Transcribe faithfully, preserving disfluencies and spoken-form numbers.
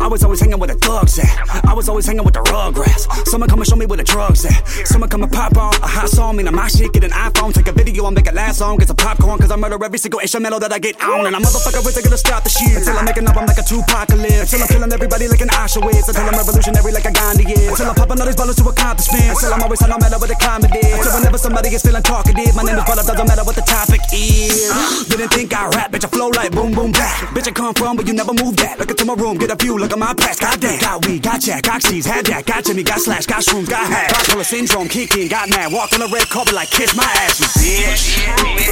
I was always hanging with the thugs at. I was always hanging with the rugrats. Someone come and show me where the drugs at. Someone come and pop on a hot song, mean my shit, get an iPhone, take a video, I'll make it last song, get some popcorn, cause I murder every single instrumental that I get on. And I'm motherfucker isn't gonna stop the shit until I'm making up, I'm like a Tupacalypse. Until I'm killing everybody like an Auschwitz. Until I'm revolutionary like a Gandhi is. Until I'm popping all these ballers to accomplishments. Until I'm always on no matter what the climate is. Until whenever somebody is feeling talkative, my name is brought up, doesn't matter what the topic is. Didn't think I rap, bitch, I flow like boom, boom, back. Bitch, I come from, but you never move that. Look into my room, get a view, look at my past. Goddamn, got weed, got jack, got cheese, had that, got Jimmy, got slash, got shrooms, got hash. Bipolar syndrome, kick in, got mad, walked on the red carpet like kiss my ass, you bitch.